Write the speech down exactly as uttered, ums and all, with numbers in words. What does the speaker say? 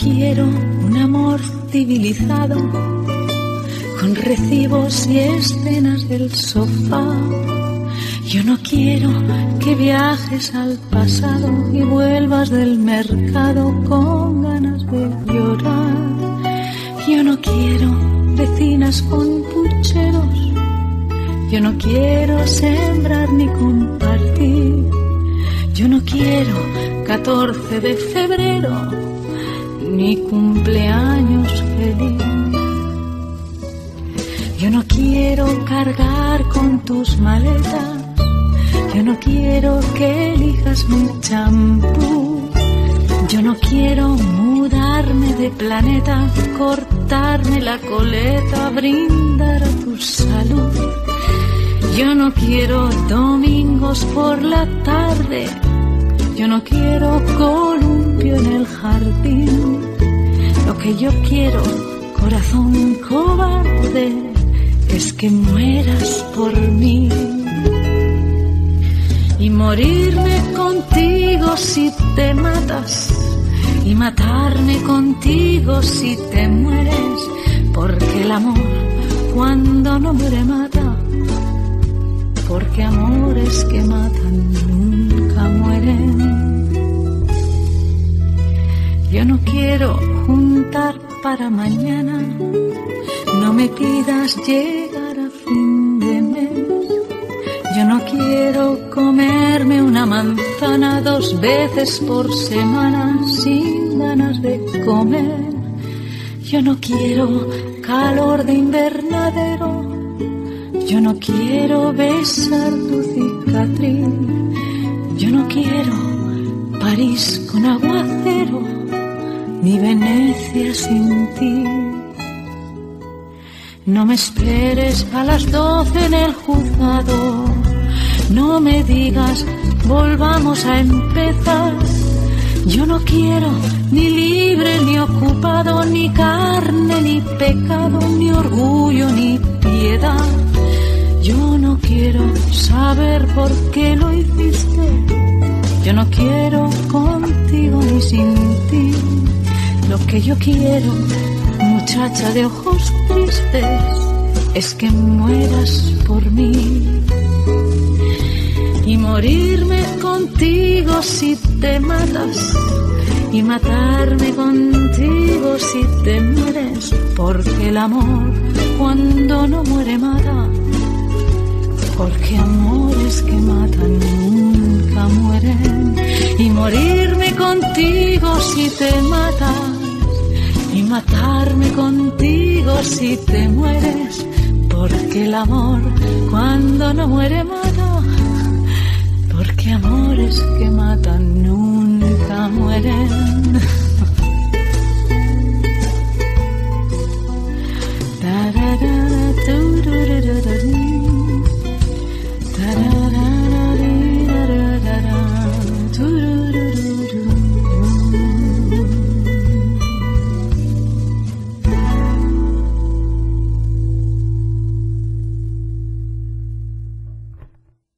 quiero un amor civilizado, con recibos y escenas del sofá. Yo no quiero que viajes al pasado y vuelvas del mercado con ganas de llorar. Yo no quiero vecinas con pucheros, yo no quiero sembrar ni compartir. Yo no quiero catorce de febrero, ni cumpleaños feliz. Yo no quiero cargar con tus maletas, yo no quiero que elijas mi champú. Yo no quiero mudarme de planeta, cortarme la coleta, brindar a tu salud. Yo no quiero domingos por la tarde, yo no quiero columpio en el jardín. Lo que yo quiero, corazón cobarde, es que mueras por mí. Y morirme contigo si te matas, y matarme contigo si te mueres, porque el amor cuando no muere mata, porque amores que matan nunca mueren. Yo no quiero juntar para mañana, no me pidas llegar a fin de mes. Yo no quiero comerme una manzana dos veces por semana sin ganas de comer. Yo no quiero calor de invernadero, yo no quiero besar tu cicatriz. Yo no quiero París con aguacero, ni Venecia sin ti. No me esperes a las doce en el juzgado, no me digas volvamos a empezar. Yo no quiero ni libre ni ocupado, ni carne ni pecado, ni orgullo ni piedad. Yo no quiero saber por qué lo hiciste, yo no quiero contigo ni sin ti. Lo que yo quiero, muchacha de ojos tristes, es que mueras por mí. Y morirme contigo si te matas, y matarme contigo si te mueres, porque el amor cuando no muere mata, porque amores que matan nunca mueren. Y morirme contigo si te matas, y matarme contigo si te mueres, porque el amor cuando no muere mata,